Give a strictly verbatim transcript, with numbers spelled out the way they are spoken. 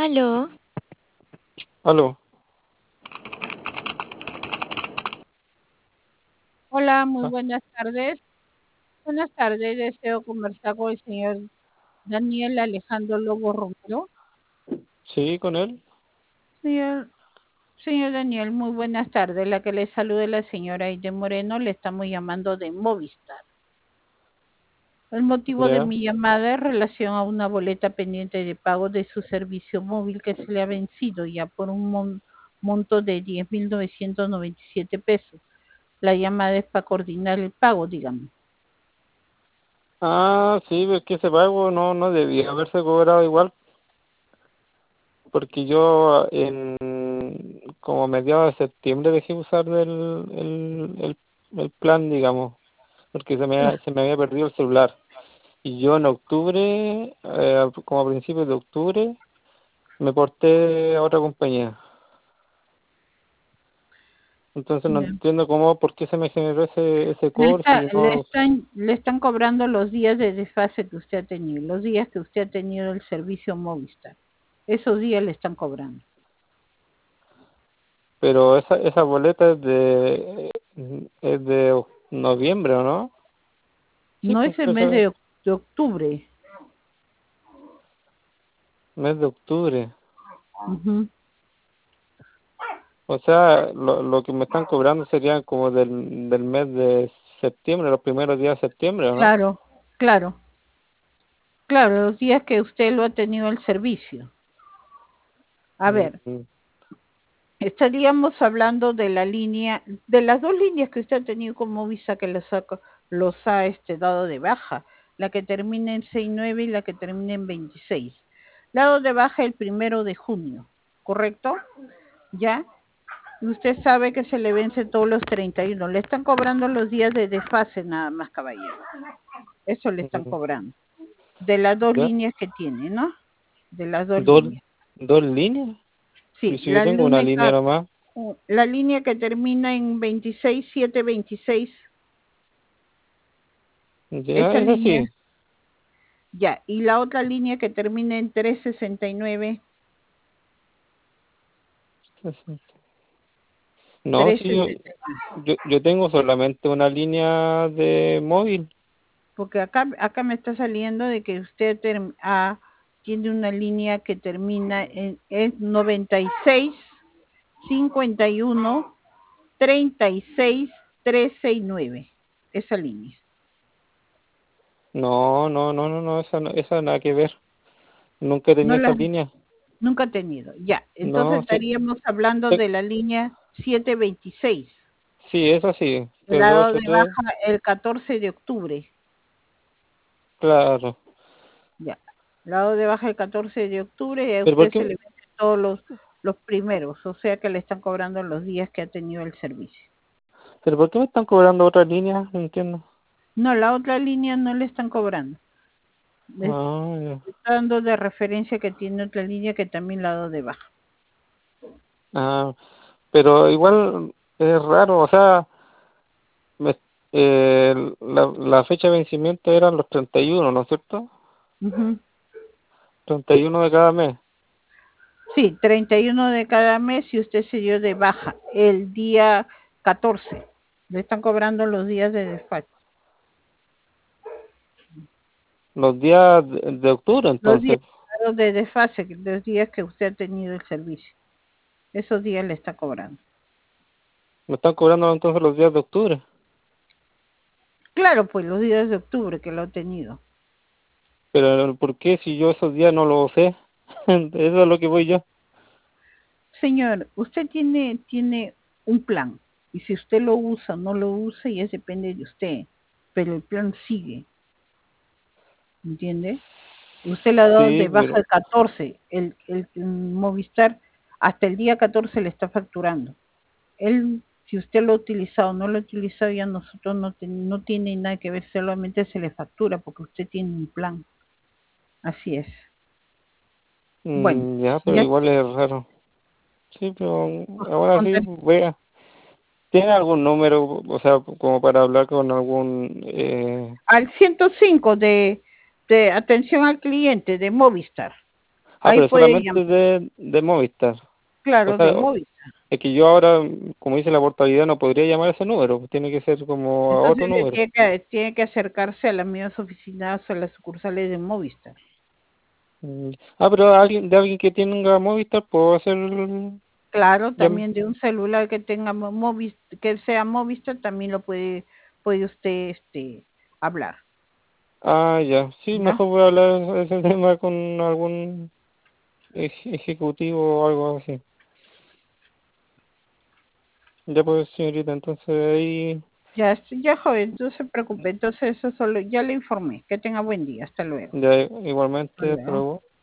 Aló, Aló, Hola, muy ah, buenas tardes. Buenas tardes, deseo conversar con el señor Daniel Alejandro Lobo Romero. sí, con él. Señor, señor Daniel, muy buenas tardes. La que le salude la señora Aide Moreno, le estamos llamando de Movistar. El motivo de Ya. mi llamada es relación a una boleta pendiente de pago de su servicio móvil que se le ha vencido ya por un mon- monto de diez mil novecientos noventa y siete pesos. La llamada es para coordinar el pago, dígame. Ah, sí, es que ese pago no, no debía haberse cobrado igual, porque yo en como mediados de septiembre dejé usar el, el, el, el plan, digamos, porque se me, ha- se me había perdido el celular. Y yo en octubre, eh, como a principios de octubre, me porté a otra compañía. Entonces no entiendo cómo, por qué se me generó ese, ese Le, cobro está, si le, no. están, le están cobrando los días de desfase que usted ha tenido, los días que usted ha tenido el servicio Movistar. Esos días le están cobrando. Pero esa, esa boleta es de, es de oc- noviembre, ¿o no? Sí, No pues es el mes eso de, oc- de octubre. mes de octubre. Ujú. O sea, lo, lo que me están cobrando sería como del, del mes de septiembre, los primeros días de septiembre, ¿o no? Claro, claro, claro, los días que usted lo ha tenido el servicio. A Mm, ver, mm. estaríamos hablando de la línea, de las dos líneas que usted ha tenido con Movisa que los ha, co- los ha este, dado de baja, la que termina en sesenta y nueve y la que termina en veintiséis. Dado de baja el primero de junio, ¿correcto? ¿Ya? Y usted sabe que se le vence todos los treinta y uno. Le están cobrando los días de desfase nada más, caballero. Eso le están Mm, cobrando. De las dos ¿ya? líneas que tiene, ¿no? De las dos ¿Dos, líneas. dos líneas? Sí, Y si yo la tengo una línea, línea nomás, la línea que termina en veintiséis siete veintiséis, ya, esa es línea, así. ya. Y la otra línea que termina en trescientos sesenta y nueve, No, sí, yo, trescientos sesenta y nueve. yo, yo tengo solamente una línea de móvil. Porque acá, acá me está saliendo de que usted term- ah, tiene una línea que termina en, en noventa y seis cincuenta y uno treinta y seis trece y nueve. Esa línea. No, no, no, no, no, esa, no- esa nada que ver. Nunca he No tenido esa la, línea. nunca he tenido. Ya, entonces No, sí, estaríamos hablando te- de la línea setecientos veintiséis. sí, esa sí. El Tres dos lado ocho de tres, baja el catorce de octubre. claro. Ya. Lado de baja el catorce de octubre y a Pero ¿por usted se qué, le venden todos los, los primeros, o sea que le están cobrando los días que ha tenido el servicio. pero por qué me están cobrando otra línea? No entiendo. No, la otra línea no le están cobrando. Le Ah, ya. está dando de referencia que tiene otra línea que también la ha dado de baja. Ah, pero igual es raro, o sea, me, eh, la, la fecha de vencimiento eran los treinta y uno, ¿no es cierto? Ujú. Treinta y uno de cada mes. Sí, treinta y uno de cada mes y usted se dio de baja el día catorce. Le están cobrando los días de despacho. Los días de, de octubre, Los días entonces. de desfase, los días que usted ha tenido el servicio. Esos días le está cobrando. Me están cobrando entonces los días de octubre. Claro, pues los días de octubre que lo ha tenido. Pero ¿por qué si yo esos días no lo sé? Eso es lo que voy yo. Señor, usted tiene, tiene un plan. Y si usted lo usa o no lo usa, ya depende de usted. Pero el plan sigue. ¿Entiende? Usted le ha dado Sí, de baja pero el catorce. El, el, el Movistar hasta el día catorce le está facturando. Él, si usted lo ha utilizado o no lo ha utilizado, ya nosotros no, te- no tiene nada que ver, solamente se le factura porque usted tiene un plan. Así es. Bueno, mm, ya, pero ya igual es raro. Sí, pero ahora sí, conté voy a... ¿Tiene algún número, o sea, como para hablar con algún... Eh... al ciento cinco de, de atención al cliente de Movistar. Ah, Ahí pero puede llamar, solamente de, de Movistar. O claro, de sea, Movistar. es que yo ahora, como dice la portabilidad, no podría llamar a ese número, pues tiene que ser como a otro Entonces le número. tiene que, tiene que acercarse a las mismas oficinas o a las sucursales de Movistar. Mm, Ah, pero alguien, de alguien que tenga Movistar, puedo hacer... Claro, llam- también de un celular que tenga mo- Movis, que sea Movistar, también lo puede, puede usted este, hablar, Ah, ya. Sí, ¿ya? mejor voy a hablar de ese tema con algún ej- ejecutivo o algo así. Ya pues, señorita, entonces ahí... Ya, estoy- ya joven, no se preocupe, entonces eso solo, ya le informé, que tenga buen día, hasta luego. Ya Hasta igualmente, hasta luego. luego.